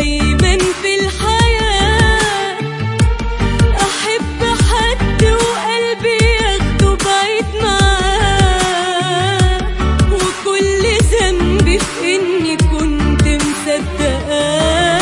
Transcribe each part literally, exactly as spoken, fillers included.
دايما في الحياة، أحب حد وقلبي ياخده بعيد معاه، وكل ذنبي في إني كنت مصدقاه.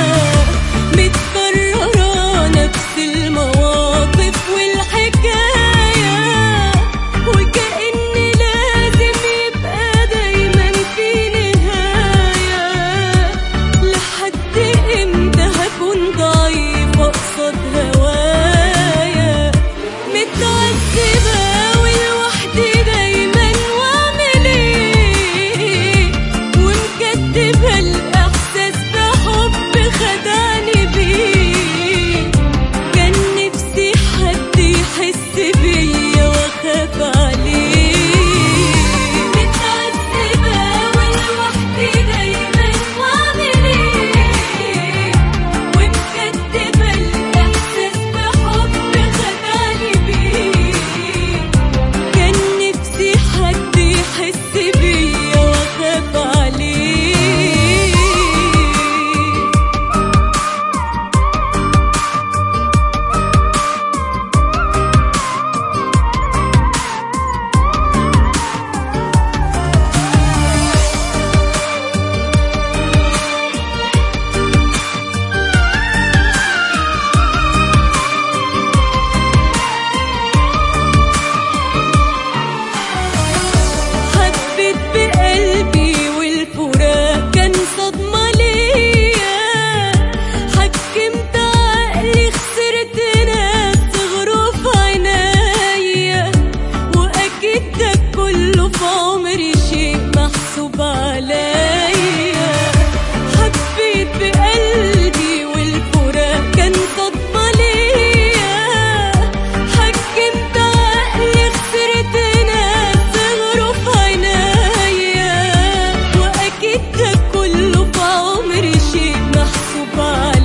متكررة نفس المواقف والحكاية، وكأن لازم يبقى دايما في نهاية. لحد امتى هكون ضعيفة قصاد هوايا؟ متعذبة ولوحدي دايما، واعمل ايه؟ ومكدبة الإحساس بحب خدعني بيه. كان نفسي حد يحس بيا واخاف عليه. متعذبة ولوحدي دايما، واعمل ايه؟ ومكدبة الإحساس بحب خدعني بيه. كان نفسي حد يحس بيا واخاف عليه. حبيت بقلبي والفراق كان صدمة ليا، حكمت عقلي خسرت ناس صغروا في عنايا، وأكيد ده كله في عمري شيء محسوب عليا. حبيت بقلبي والفراق كان صدمة ليا، حكمت عقلي خسرت ناس صغروا في عنايا، وأكيد ده كله في عمري شيء محسوب عليا.